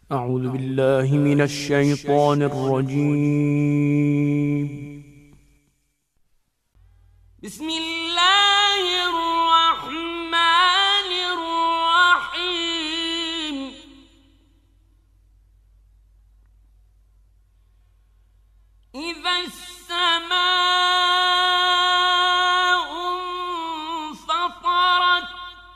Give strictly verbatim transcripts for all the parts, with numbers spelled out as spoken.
أعوذ بالله من الشيطان الرجيم. بسم الله الرحمن الرحيم. إذا السماء انفطرت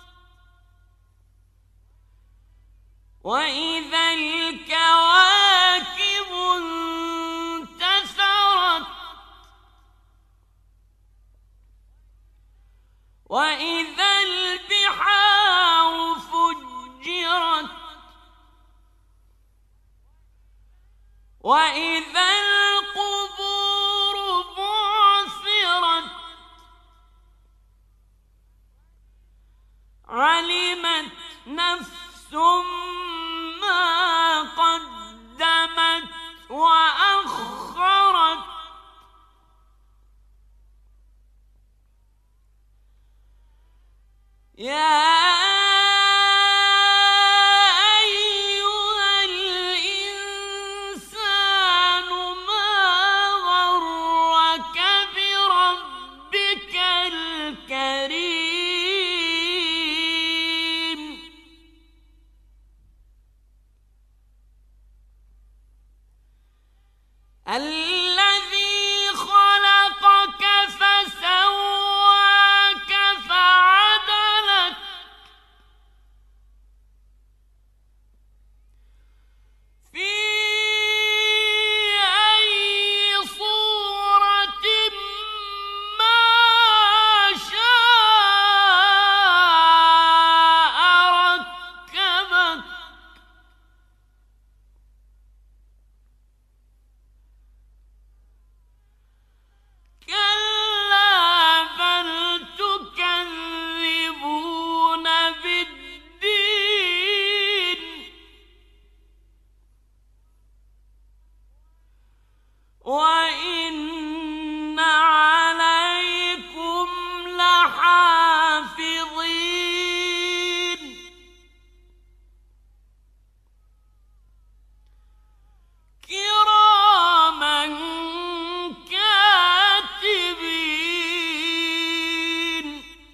وإذا الكواكب انتثرت وإذا البحار فجرت وإذا القبور بعثرت علمت نفس ما قدمت وأخرت يا أيها الإنسان ما غرك بربك الكريم الذي خلقك فسواك فعدلك في أي صورة ما شاء ركبك كلا بل تكذبون بالدين وإن عليكم لحافظين كراما كاتبين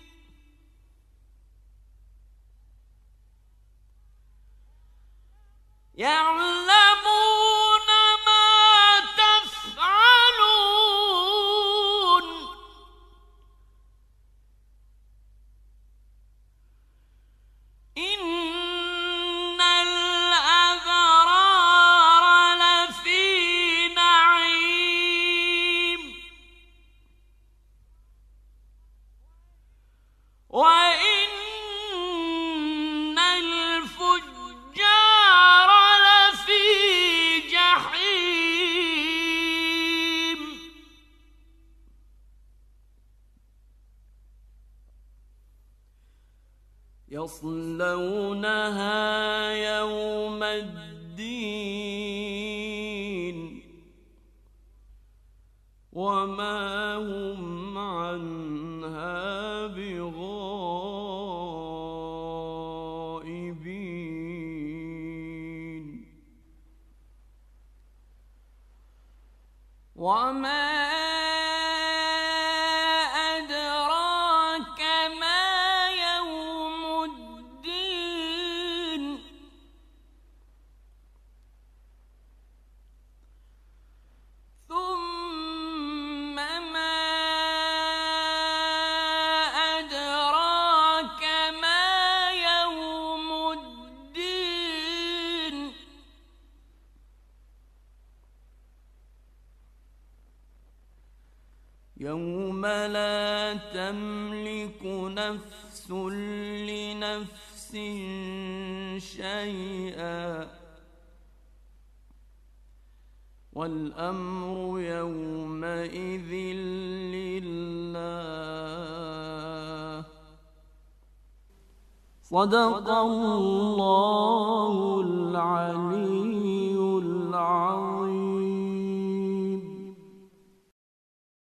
يعلمون ما تفعلون إن الأبرار لفي نعيم وإن الفجار لفي جحيم يصلونها يوم الدين وما هم عنها بغائبين وما أدراك ما يوم الدين ثم ما أدراك ما يوم الدين يوم لا تملك نفس لنفس شيئا والأمر يومئذ لله صدق الله العلي العظيم.